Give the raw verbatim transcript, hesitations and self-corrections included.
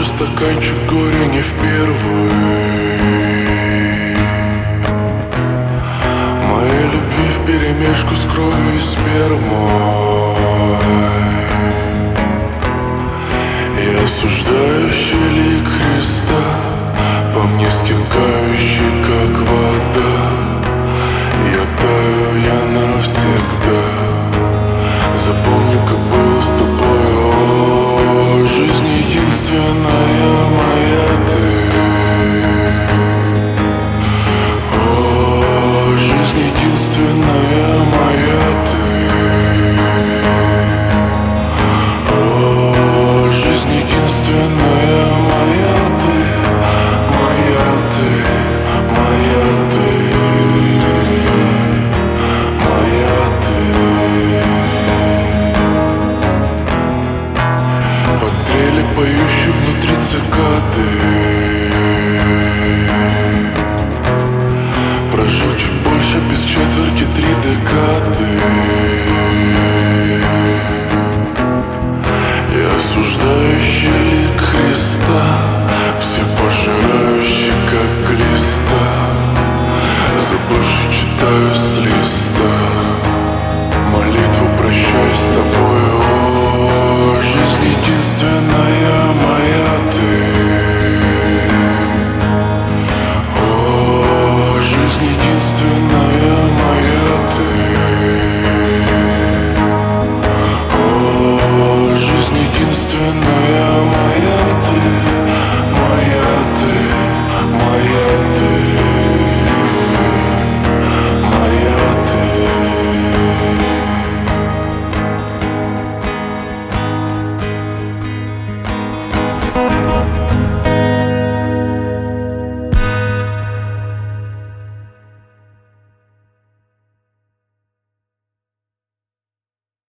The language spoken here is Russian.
больше стаканчик горя не впервые. Моей любви вперемешку с кровью и спермой. Я осуждающий лик Христа, по мне стекающий, как вода. Я таю, я навсегда. Запомни, как было с тобой. О, жизнь единственная.